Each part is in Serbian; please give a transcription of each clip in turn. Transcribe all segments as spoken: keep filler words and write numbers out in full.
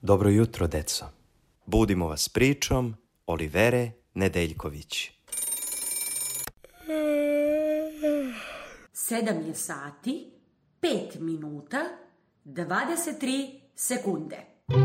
Dobro jutro, deco. Budimo vas pričom Olivere Nedeljković. Sedam je sati, pet minuta, dvadeset tri sekunde.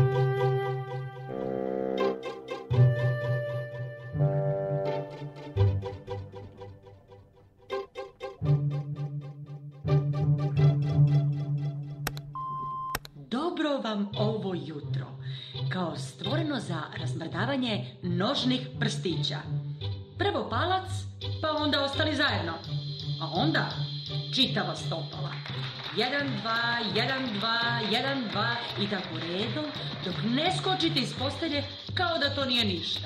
Dobro vam ovo jutro, kao stvoreno za razmrdavanje nožnih prstića. Prvo palac, pa onda ostali zajedno. A onda čitava stopala. Jedan, dva, jedan, dva, jedan, dva i tako redom, dok ne skočite iz postelje kao da to nije ništa.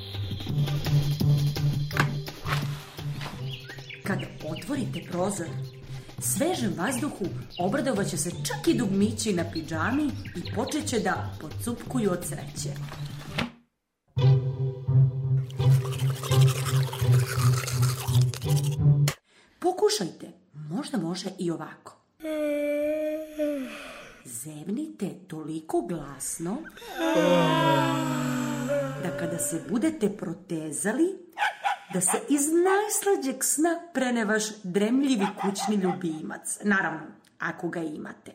Kada otvorite prozor, svežem vazduhu obradovaće se čak i dugmići na pidžami i počet će da pocupkuju od sreće. Pokušajte, možda može i ovako. Zevnite toliko glasno da kada se budete protezali, da se iz najslađeg sna prene vaš dremljivi kućni ljubimac. Naravno, ako ga imate.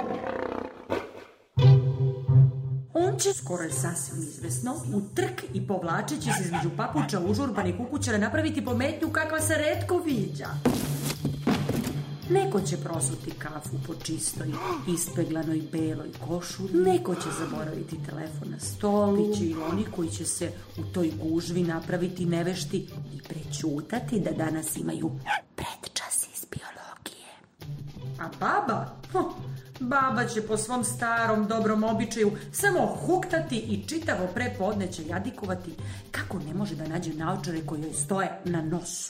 On će, skoro je sasvim izvesno, u trk i povlačeći se između papuča užurbanih kukućara napraviti pometnju kakva se retko viđa. Neko će prosuti kafu po čistoj, ispeglanoj beloj košulji, neko će zaboraviti telefon na stolu, biće i oni koji će se u toj gužvi napraviti nevešti i prećutati da danas imaju predčas iz biologije. A baba? Huh. Baba će po svom starom dobrom običaju samo huktati i čitavo prepodne će jadikovati kako ne može da nađe naočare koji joj stoje na nosu.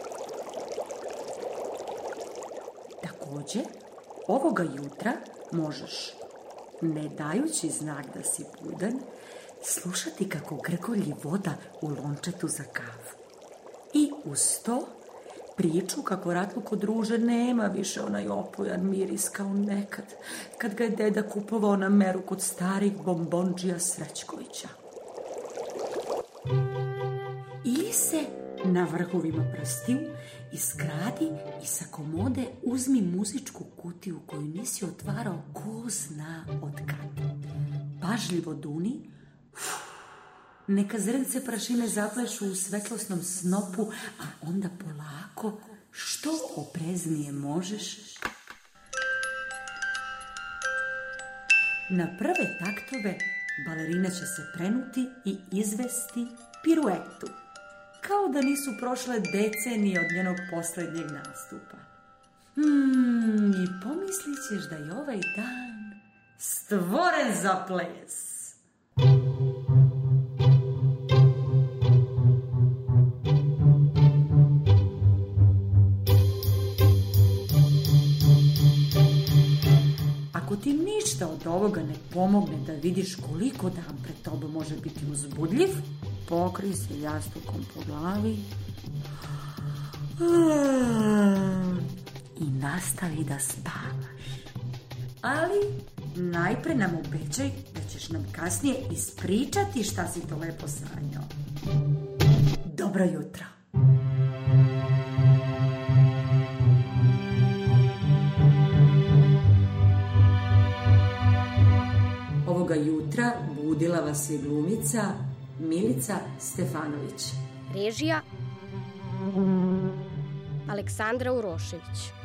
Takođe, ovoga jutra možeš, ne dajući znak da si budan, slušati kako grgolji voda u lončetu za kafu. I uz to priču kako Ratluk od ruže nema više onaj opojan miris kao nekad, kad ga je deda kupovao na meru kod starih bombondžija Srećkovića. Ili se na vrhovima prstiju iskradi i sa komode uzmi muzičku kutiju koju nisi otvarao ko zna od kad. Pažljivo duni, neka zrnce prašine zaplešu u svetlosnom snopu, a onda polako, što opreznije možeš, na prve taktove balerina će se prenuti i izvesti piruetu, kao da nisu prošle decenije od njenog poslednjeg nastupa. Hmm, i pomislit ćeš da je ovaj dan stvoren za ples. Ako ti ništa od ovoga ne pomogne da vidiš koliko dan pred tobom može biti uzbudljiv, pokri se jastukom po glavi i nastavi da spavaš. Ali najpre nam obećaj da ćeš nam kasnije ispričati šta si to lepo sanjao. Dobro jutro. Ovoga jutra budila vas je glumica Milica Stefanović. Režija Aleksandra Urošević.